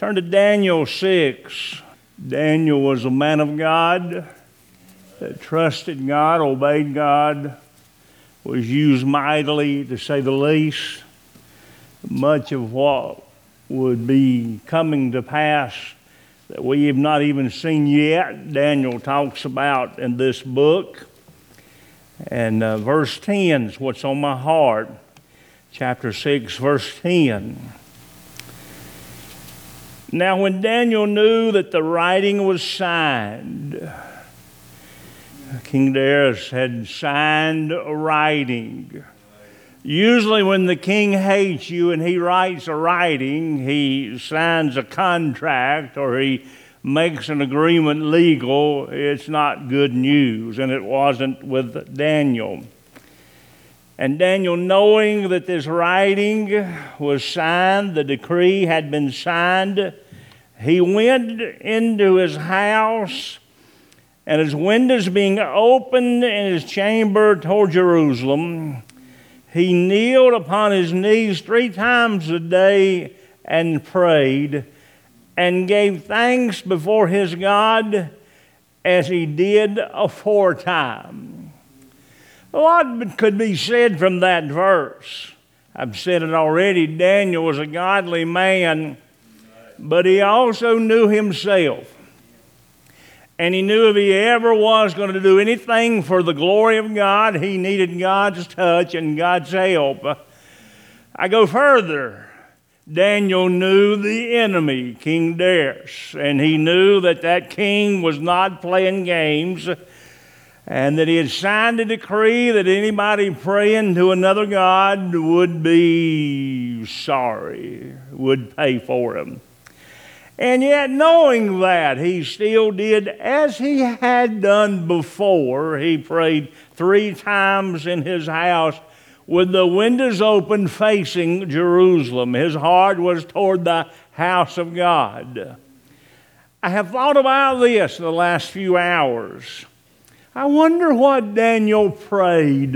Turn to Daniel 6. Daniel was a man of God that trusted God, obeyed God, was used mightily, to say the least. Much of what would be coming to pass that we have not even seen yet, Daniel talks about in this book. And verse 10 is what's on my heart. Chapter 6, verse 10. Now when Daniel knew that the writing was signed, King Darius had signed a writing. Usually when the king hates you and he writes a writing, he signs a contract or he makes an agreement legal. It's not good news, and it wasn't with Daniel. And Daniel, knowing that this writing was signed, the decree had been signed, he went into his house, and his windows being opened in his chamber toward Jerusalem, he kneeled upon his knees 3 times a day and prayed and gave thanks before his God as he did aforetime. A lot could be said from that verse. I've said it already. Daniel was a godly man, but he also knew himself. And he knew if he ever was going to do anything for the glory of God, he needed God's touch and God's help. I go further. Daniel knew the enemy, King Darius, and he knew that that king was not playing games, and that he had signed a decree that anybody praying to another god would be sorry, would pay for him. And yet, knowing that, he still did as he had done before. He prayed 3 times in his house with the windows open facing Jerusalem. His heart was toward the house of God. I have thought about this the last few hours. I wonder what Daniel prayed.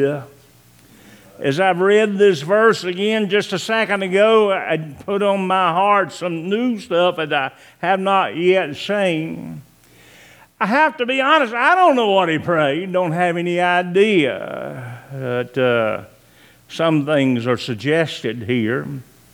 As I've read this verse again just a second ago, I put on my heart some new stuff that I have not yet seen. I have to be honest, I don't know what he prayed, don't have any idea. But some things are suggested here.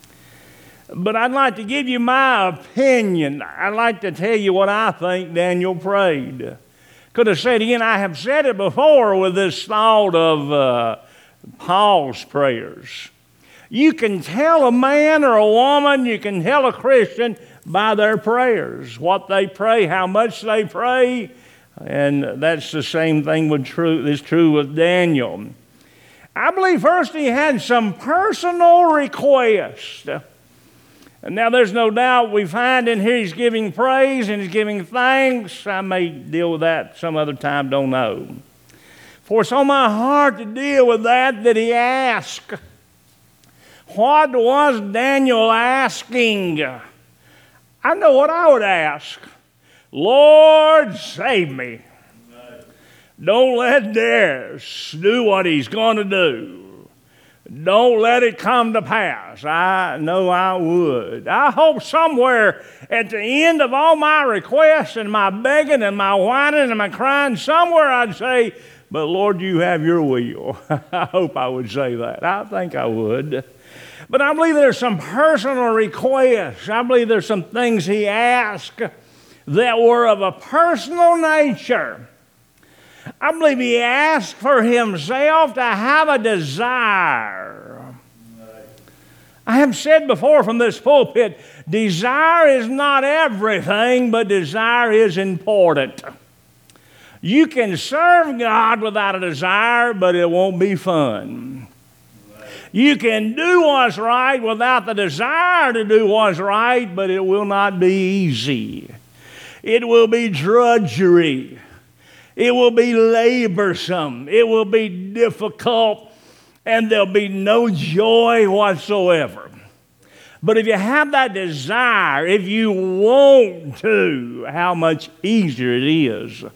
But I'd like to give you my opinion. I'd like to tell you what I think Daniel prayed. Could have said again, I have said it before with this thought of Paul's prayers. You can tell a man or a woman, you can tell a Christian by their prayers, what they pray, how much they pray, and that's the same thing is true with Daniel. I believe first he had some personal requests. And now there's no doubt we find in here he's giving praise and he's giving thanks. I may deal with that some other time, don't know. For it's on my heart to deal with that he asked. What was Daniel asking? I know what I would ask. Lord, save me. Don't let Darius do what he's going to do. Don't let it come to pass. I know I would. I hope somewhere at the end of all my requests and my begging and my whining and my crying, somewhere I'd say, but Lord, you have your will. I hope I would say that. I think I would. But I believe there's some personal requests. I believe there's some things he asked that were of a personal nature. I believe he asked for himself to have a desire. I have said before from this pulpit, desire is not everything, but desire is important. You can serve God without a desire, but it won't be fun. You can do what's right without the desire to do what's right, but it will not be easy. It will be drudgery. It will be laborsome. It will be difficult, and there'll be no joy whatsoever. But if you have that desire, if you want to, how much easier it is.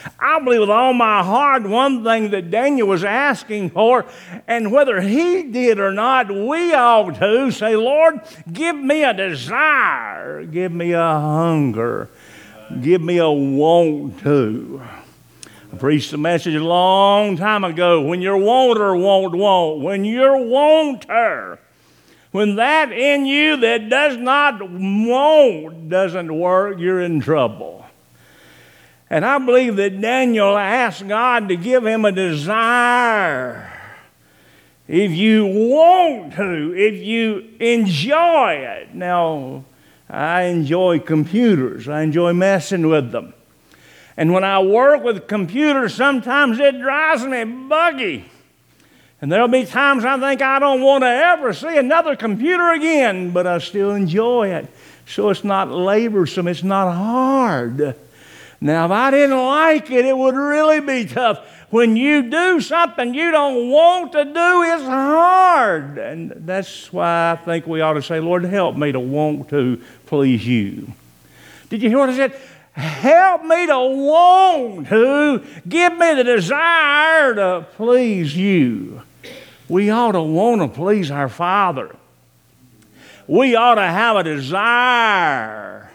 I believe with all my heart one thing that Daniel was asking for, and whether he did or not, we ought to say, Lord, give me a desire, give me a hunger, give me a want to. I preached a message a long time ago. When your wanter won't want, when your wanter, when that in you that does not want doesn't work, you're in trouble. And I believe that Daniel asked God to give him a desire. If you want to, if you enjoy it. Now, I enjoy computers. I enjoy messing with them. And when I work with computers, sometimes it drives me buggy. And there'll be times I think I don't want to ever see another computer again, but I still enjoy it. So it's not laborsome, it's not hard. Now, if I didn't like it, it would really be tough. When you do something you don't want to do, it's hard. And that's why I think we ought to say, Lord, help me to want to please you. Did you hear what I said? Help me to want to. Give me the desire to please you. We ought to want to please our Father. We ought to have a desire,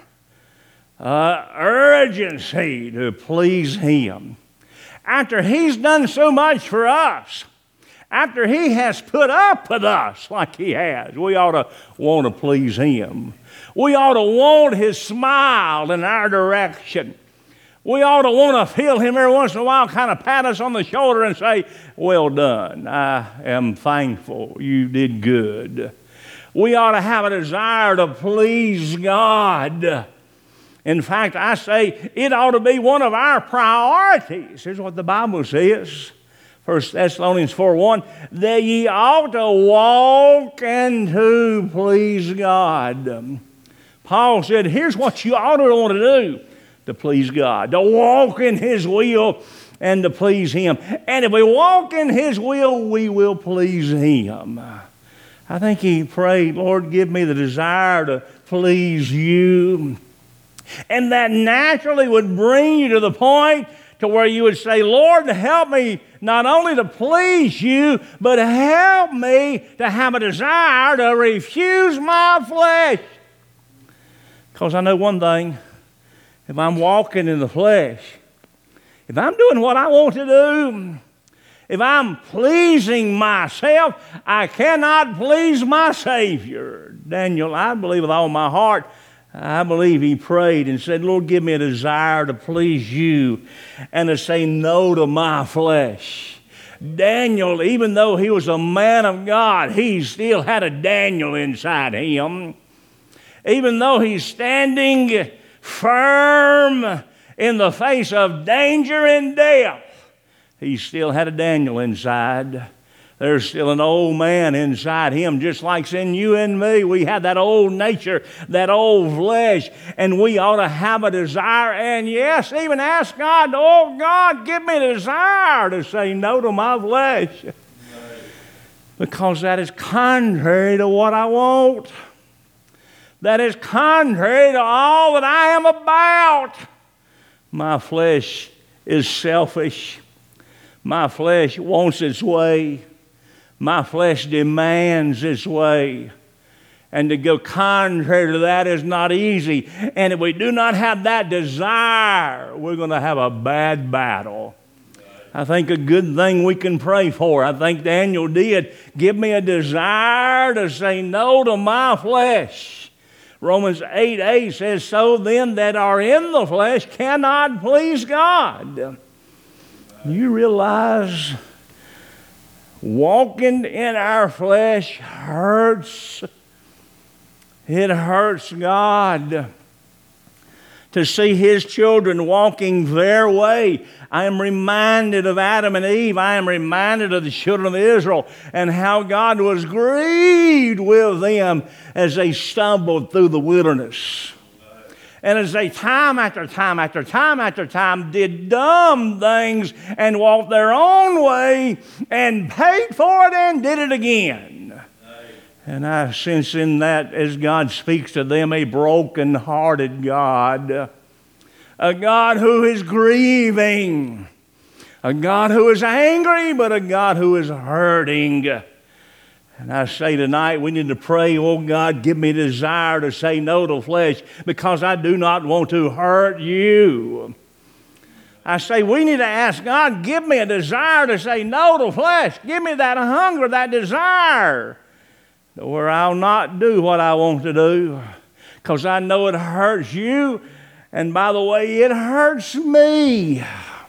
urgency to please Him. After He's done so much for us, after He has put up with us like He has, we ought to want to please Him. We ought to want His smile in our direction. We ought to want to feel Him every once in a while kind of pat us on the shoulder and say, well done, I am thankful, you did good. We ought to have a desire to please God. In fact, I say it ought to be one of our priorities. Here's what the Bible says. 1 Thessalonians 4:1, that ye ought to walk and to please God. Paul said, here's what you ought to want to do to please God, to walk in His will and to please Him. And if we walk in His will, we will please Him. I think he prayed, Lord, give me the desire to please you. And that naturally would bring you to the point to where you would say, Lord, help me not only to please you, but help me to have a desire to refuse my flesh. Because I know one thing, if I'm walking in the flesh, if I'm doing what I want to do, if I'm pleasing myself, I cannot please my Savior. Daniel, I believe with all my heart, I believe he prayed and said, Lord, give me a desire to please you and to say no to my flesh. Daniel, even though he was a man of God, he still had a Daniel inside him. Even though he's standing firm in the face of danger and death, he still had a Daniel inside. There's still an old man inside him, just like in you and me. We have that old nature, that old flesh, and we ought to have a desire, and yes, even ask God, oh God, give me a desire to say no to my flesh. Because that is contrary to what I want. That is contrary to all that I am about. My flesh is selfish. My flesh wants its way. My flesh demands its way. And to go contrary to that is not easy. And if we do not have that desire, we're going to have a bad battle. I think a good thing we can pray for, I think Daniel did, give me a desire to say no to my flesh. Romans 8:8 says, so then that are in the flesh cannot please God. You realize walking in our flesh hurts. It hurts God to see His children walking their way. I am reminded of Adam and Eve. I am reminded of the children of Israel and how God was grieved with them as they stumbled through the wilderness. And as they time after time did dumb things and walked their own way and paid for it and did it again. And I sense in that as God speaks to them, a broken-hearted God, a God who is grieving, a God who is angry, but a God who is hurting. And I say tonight, we need to pray, oh God, give me a desire to say no to flesh because I do not want to hurt you. I say we need to ask God, give me a desire to say no to flesh. Give me that hunger, that desire, where I'll not do what I want to do because I know it hurts you. And by the way, it hurts me.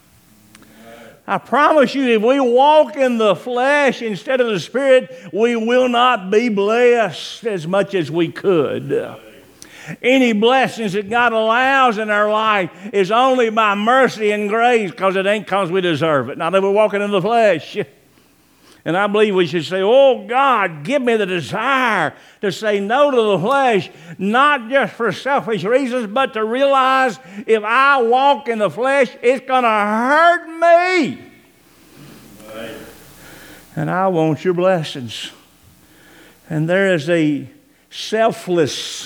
I promise you, if we walk in the flesh instead of the Spirit, we will not be blessed as much as we could. Any blessings that God allows in our life is only by mercy and grace because it ain't because we deserve it. Not if we're walking in the flesh. And I believe we should say, oh God, give me the desire to say no to the flesh, not just for selfish reasons, but to realize if I walk in the flesh, it's going to hurt me. Right. And I want your blessings. And there is a selfless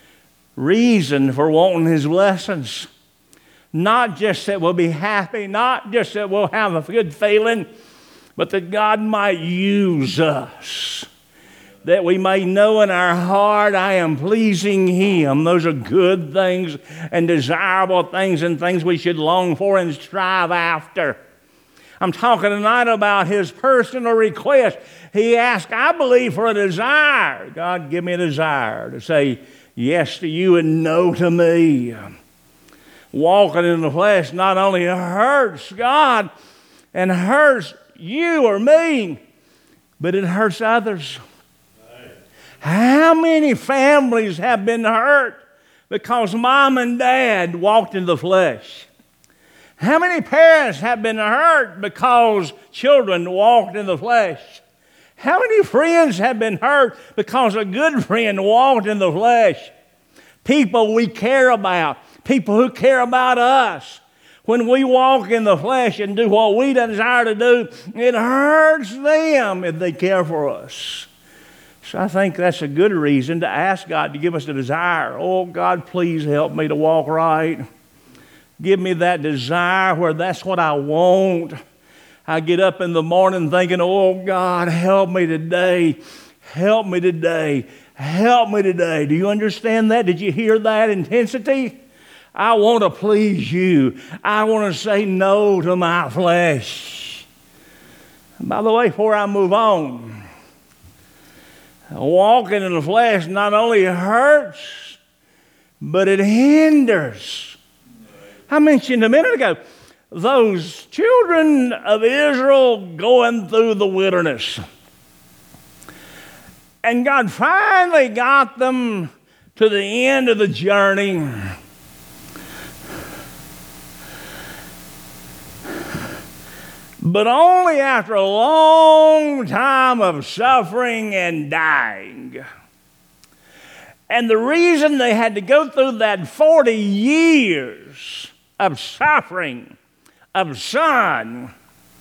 reason for wanting his blessings. Not just that we'll be happy, not just that we'll have a good feeling, but that God might use us, that we may know in our heart, I am pleasing him. Those are good things and desirable things and things we should long for and strive after. I'm talking tonight about his personal request. He asked, I believe, for a desire. God, give me a desire to say yes to you and no to me. Walking in the flesh not only hurts God and hurts you or me, but it hurts others. Right. How many families have been hurt because mom and dad walked in the flesh? How many parents have been hurt because children walked in the flesh? How many friends have been hurt because a good friend walked in the flesh? People we care about, people who care about us. When we walk in the flesh and do what we desire to do, it hurts them if they care for us. So I think that's a good reason to ask God to give us a desire. Oh, God, please help me to walk right. Give me that desire where that's what I want. I get up in the morning thinking, oh, God, help me today. Help me today. Help me today. Do you understand that? Did you hear that intensity? I want to please you. I want to say no to my flesh. And by the way, before I move on, walking in the flesh not only hurts, but it hinders. I mentioned a minute ago, those children of Israel going through the wilderness. And God finally got them to the end of the journey. But only after a long time of suffering and dying. And the reason they had to go through that 40 years of suffering, of sun,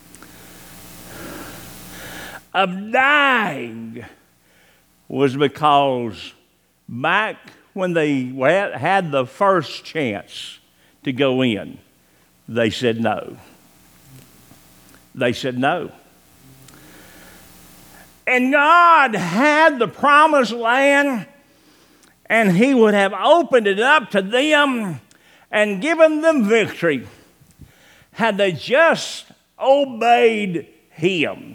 of dying, was because back when they had the first chance to go in, they said no. They said no. And God had the promised land, and he would have opened it up to them and given them victory had they just obeyed him.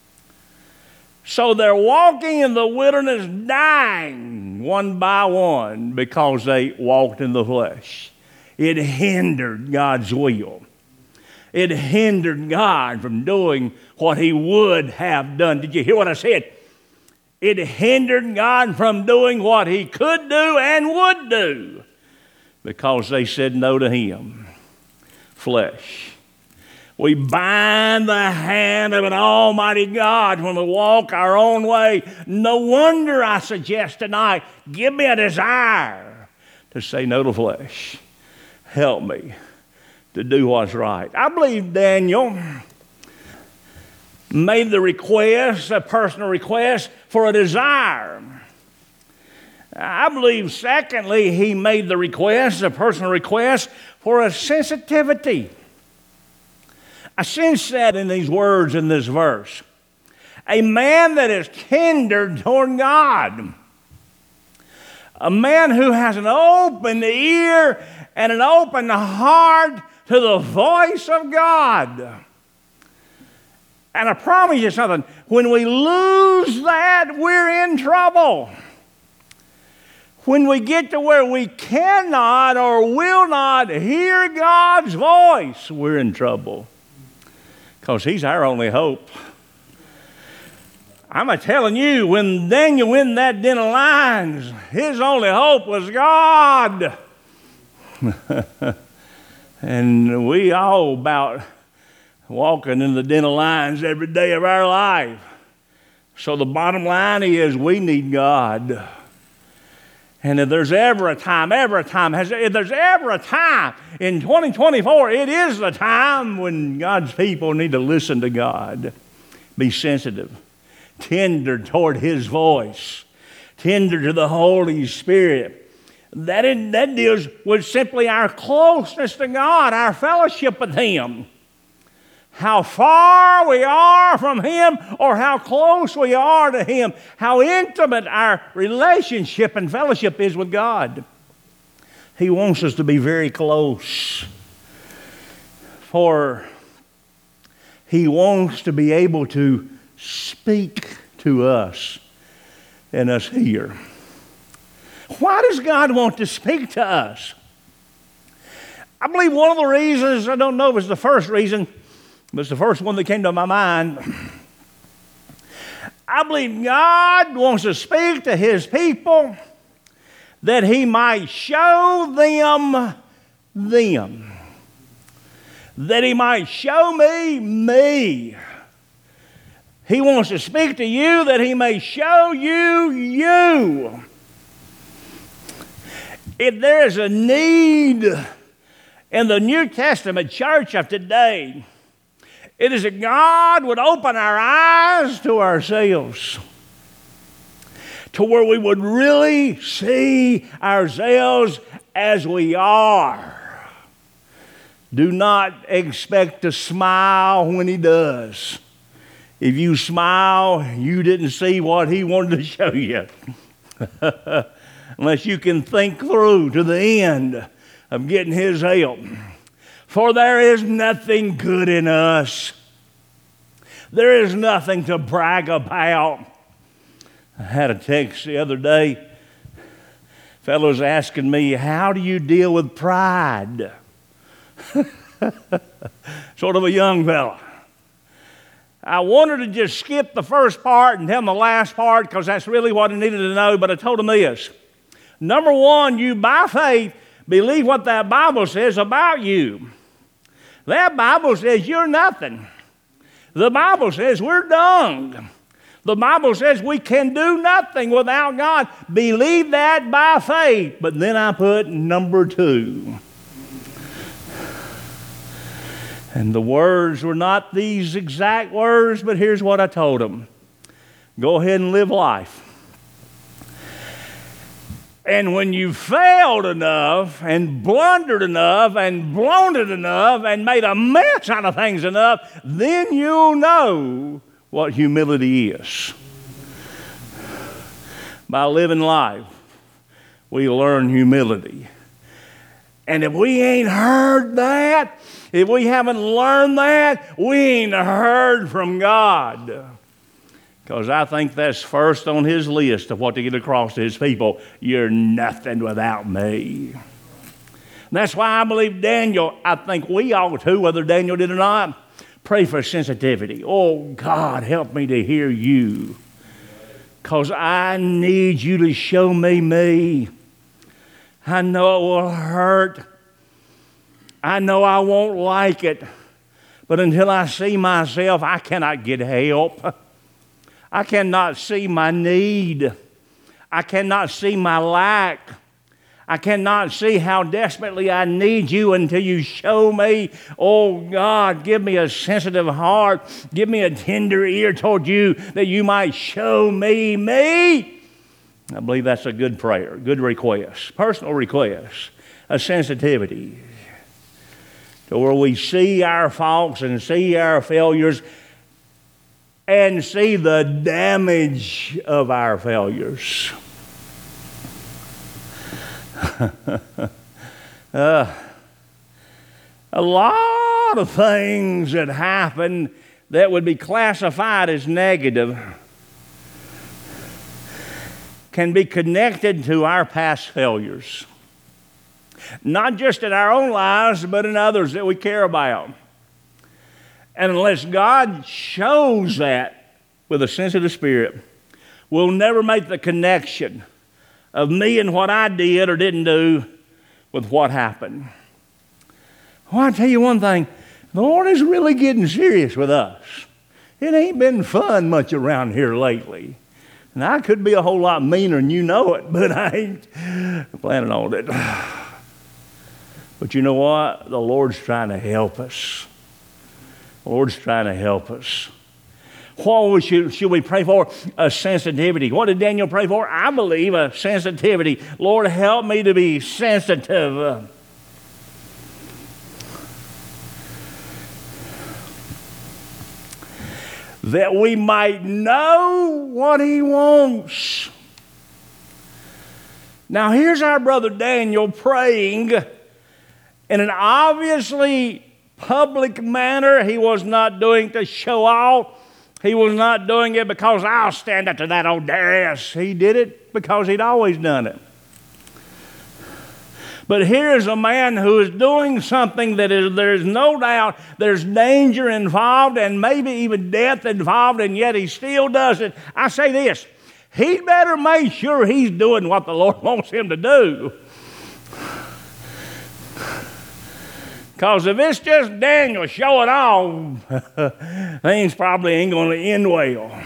So they're walking in the wilderness, dying one by one because they walked in the flesh. It hindered God's will. It hindered God from doing what he would have done. Did you hear what I said? It hindered God from doing what he could do and would do because they said no to him. Flesh. We bind the hand of an almighty God when we walk our own way. No wonder I suggest tonight, give me a desire to say no to flesh. Help me to do what's right. I believe Daniel made the request, a personal request, for a desire. I believe, secondly, he made the request, a personal request, for a sensitivity. I sense that in these words in this verse. A man that is tender toward God. A man who has an open ear and an open heart to the voice of God. And I promise you something, when we lose that, we're in trouble. When we get to where we cannot or will not hear God's voice, we're in trouble. Because He's our only hope. I'm telling you, when Daniel went in that den of lions, his only hope was God. And we all about walking in the den of lions every day of our life. So the bottom line is we need God. And if there's ever a time in 2024, it is the time when God's people need to listen to God. Be sensitive, tender toward His voice, tender to the Holy Spirit. That deals with simply our closeness to God, our fellowship with Him. How far we are from Him or how close we are to Him. How intimate our relationship and fellowship is with God. He wants us to be very close. For He wants to be able to speak to us and us hear. Why does God want to speak to us? I believe one of the reasons, I don't know if it's the first reason, but it's the first one that came to my mind. I believe God wants to speak to His people that He might show them. That He might show me. He wants to speak to you that He may show you. If there is a need in the New Testament church of today, it is that God would open our eyes to ourselves, to where we would really see ourselves as we are. Do not expect to smile when He does. If you smile, you didn't see what He wanted to show you. Unless you can think through to the end of getting His help. For there is nothing good in us. There is nothing to brag about. I had a text the other day. Fellows asking me, how do you deal with pride? Sort of a young fella. I wanted to just skip the first part and tell them the last part because that's really what I needed to know, but I told them this. Number one, you by faith believe what that Bible says about you. That Bible says you're nothing. The Bible says we're dung. The Bible says we can do nothing without God. Believe that by faith. But then I put number two. And the words were not these exact words, but here's what I told them. Go ahead and live life. And when you failed enough and blundered enough and blown it enough and made a mess out of things enough, then you'll know what humility is. By living life, we learn humility. And if we ain't heard that, if we haven't learned that, we ain't heard from God. Because I think that's first on His list of what to get across to His people. You're nothing without me. That's why I believe Daniel, I think we ought to, whether Daniel did or not, pray for sensitivity. Oh, God, help me to hear you. Because I need you to show me. I know it will hurt. I know I won't like it. But until I see myself, I cannot get help. I cannot see my need. I cannot see my lack. I cannot see how desperately I need you until you show me. Oh, God, give me a sensitive heart. Give me a tender ear toward you that you might show me. I believe that's a good prayer, good request, personal request, a sensitivity to where we see our faults and see our failures and see the damage of our failures. A lot of things that happen that would be classified as negative can be connected to our past failures. Not just in our own lives, but in others that we care about. And unless God shows that with a sensitive spirit, we'll never make the connection of me and what I did or didn't do with what happened. Well, I tell you one thing, the Lord is really getting serious with us. It ain't been fun much around here lately. And I could be a whole lot meaner than you know it, but I ain't planning on it. But you know what? The Lord's trying to help us. The Lord's trying to help us. What should we pray for? A sensitivity. What did Daniel pray for? I believe a sensitivity. Lord, help me to be sensitive. That we might know what He wants. Now here's our brother Daniel praying in an obviously public manner. He was not doing to show off. He was not doing it because I'll stand up to that old Darius. He did it because he'd always done it. But here's a man who is doing something that there's no doubt there's danger involved and maybe even death involved, and yet he still does it. I say this, he'd better make sure he's doing what the Lord wants him to do. Because if it's just Daniel showing off, things probably ain't going to end well.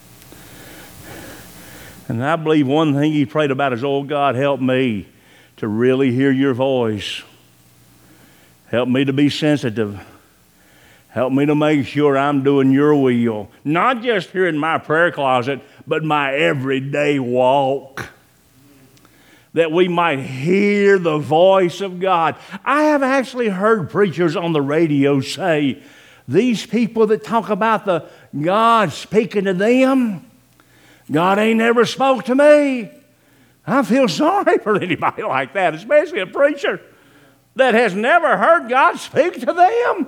And I believe one thing he prayed about is, oh God, help me to really hear your voice. Help me to be sensitive. Help me to make sure I'm doing your will. Not just here in my prayer closet, but my everyday walk. That we might hear the voice of God. I have actually heard preachers on the radio say, these people that talk about the God speaking to them, God ain't never spoke to me. I feel sorry for anybody like that, especially a preacher that has never heard God speak to them.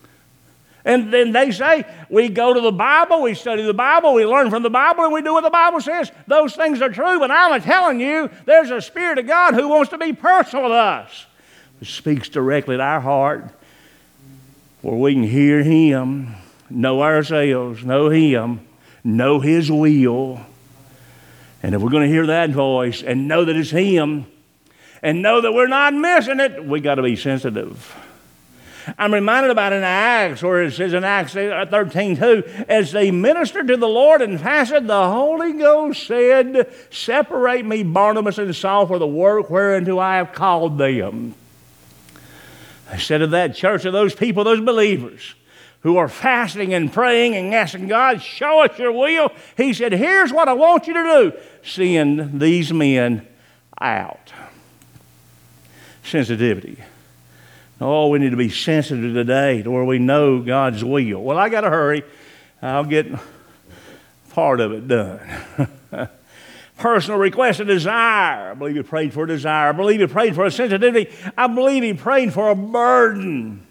And then they say, we go to the Bible, we study the Bible, we learn from the Bible, and we do what the Bible says. Those things are true, but I'm telling you, there's a Spirit of God who wants to be personal with us, who speaks directly to our heart, where we can hear Him, know ourselves, know Him, know His will. And if we're going to hear that voice and know that it's Him, and know that we're not missing it, we got to be sensitive. I'm reminded about in Acts, where it says in Acts 13:2, as they ministered to the Lord and fasted, the Holy Ghost said, separate me, Barnabas and Saul, for the work whereunto I have called them. Instead of that church, of those people, those believers, who are fasting and praying and asking God, show us your will, He said, here's what I want you to do. Send these men out. Sensitivity. Oh, we need to be sensitive today to where we know God's will. Well, I got to hurry. I'll get part of it done. Personal request, a desire. I believe he prayed for a desire. I believe he prayed for a sensitivity. I believe he prayed for a burden.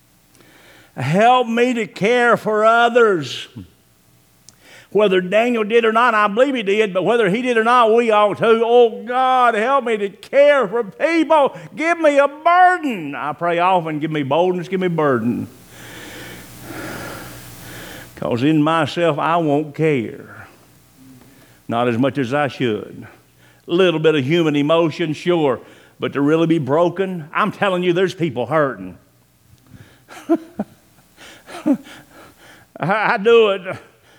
Help me to care for others. Whether Daniel did or not, I believe he did, but whether he did or not, we ought to. Oh, God, help me to care for people. Give me a burden. I pray often, give me boldness, give me burden. Because in myself, I won't care. Not as much as I should. A little bit of human emotion, sure, but to really be broken, I'm telling you, there's people hurting. I do it.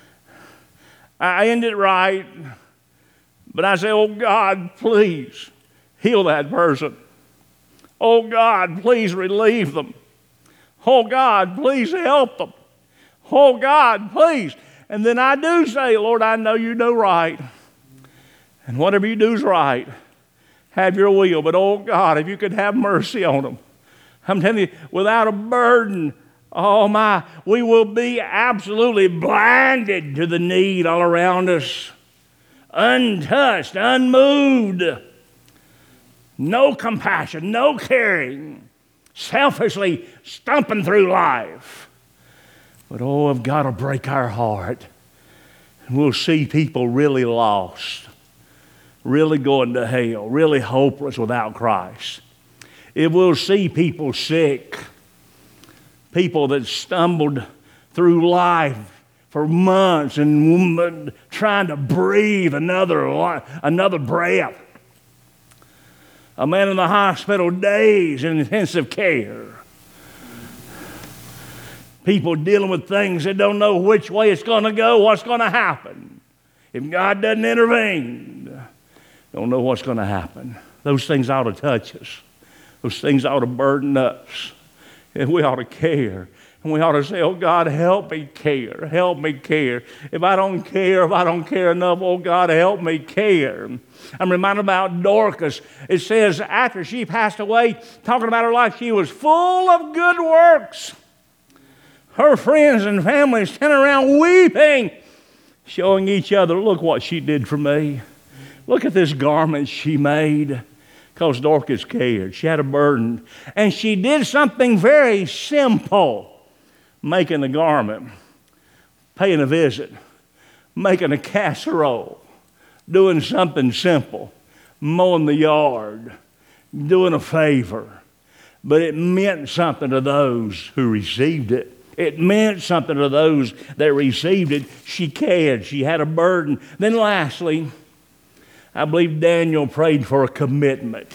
I end it right, but I say, oh God, please heal that person. Oh God, please relieve them. Oh God, please help them. Oh God, please. And then I do say, Lord, I know you know right. And whatever you do is right. Have your will. But, oh God, if you could have mercy on them. I'm telling you, without a burden, oh my, we will be absolutely blinded to the need all around us. Untouched, unmoved. No compassion, no caring. Selfishly stumping through life. But oh, if God will break our heart, and we'll see people really lost, really going to hell, really hopeless without Christ. If we'll see people sick, people that stumbled through life for months and trying to breathe another breath. A man in the hospital days in intensive care. People dealing with things that don't know which way it's going to go, what's going to happen. If God doesn't intervene, don't know what's going to happen. Those things ought to touch us. Those things ought to burden us. And we ought to care. And we ought to say, oh God, help me care. Help me care. If I don't care enough, oh God, help me care. I'm reminded about Dorcas. It says after she passed away, talking about her life, she was full of good works. Her friends and family standing around weeping, showing each other, look what she did for me. Look at this garment she made. Because Dorcas cared. She had a burden. And she did something very simple. Making a garment. Paying a visit. Making a casserole. Doing something simple. Mowing the yard. Doing a favor. But it meant something to those who received it. It meant something to those that received it. She cared. She had a burden. Then lastly, I believe Daniel prayed for a commitment.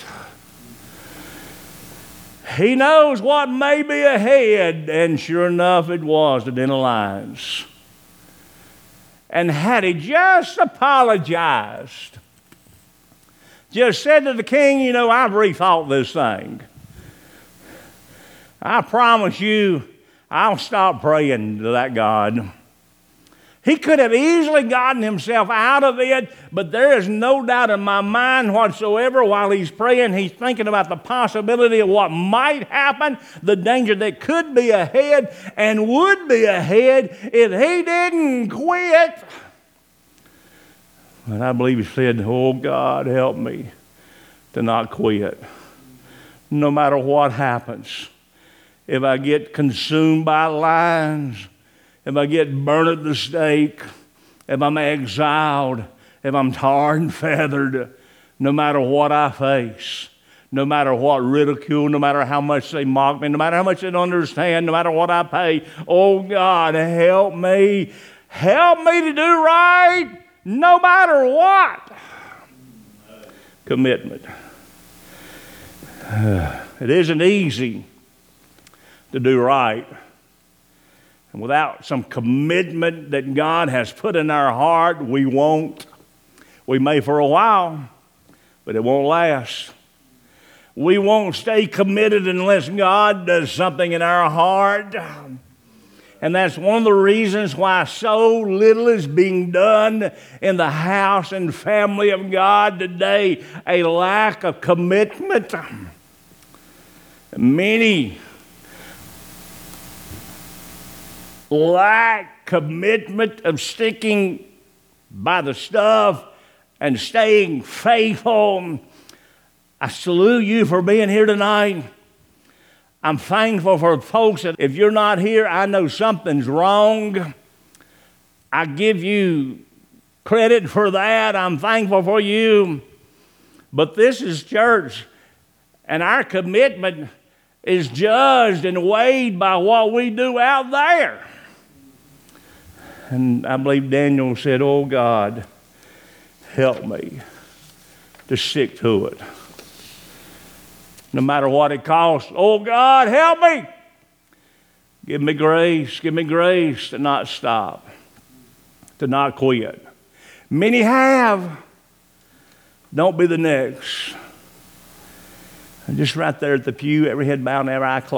He knows what may be ahead, and sure enough it was the den of lions. And had he just apologized, just said to the king, you know, I've rethought this thing. I promise you, I'll stop praying to that God. He could have easily gotten himself out of it, but there is no doubt in my mind whatsoever while he's praying, he's thinking about the possibility of what might happen, the danger that could be ahead and would be ahead if he didn't quit. And I believe he said, oh God, help me to not quit. No matter what happens. If I get consumed by lions, if I get burned at the stake, if I'm exiled, if I'm tarred and feathered, no matter what I face, no matter what ridicule, no matter how much they mock me, no matter how much they don't understand, no matter what I pay, oh God, help me. Help me to do right no matter what. Commitment. It isn't easy to do right. And without some commitment that God has put in our heart, we won't. We may for a while, but it won't last. We won't stay committed unless God does something in our heart. And that's one of the reasons why so little is being done in the house and family of God today. A lack of commitment. Many lack commitment of sticking by the stuff and staying faithful. I salute you for being here tonight. I'm thankful for folks that if you're not here, I know something's wrong. I give you credit for that. I'm thankful for you. But this is church, and our commitment is judged and weighed by what we do out there. And I believe Daniel said, oh God, help me to stick to it. No matter what it costs, oh God, help me. Give me grace to not stop, to not quit. Many have. Don't be the next. And just right there at the pew, every head bowed and every eye closed.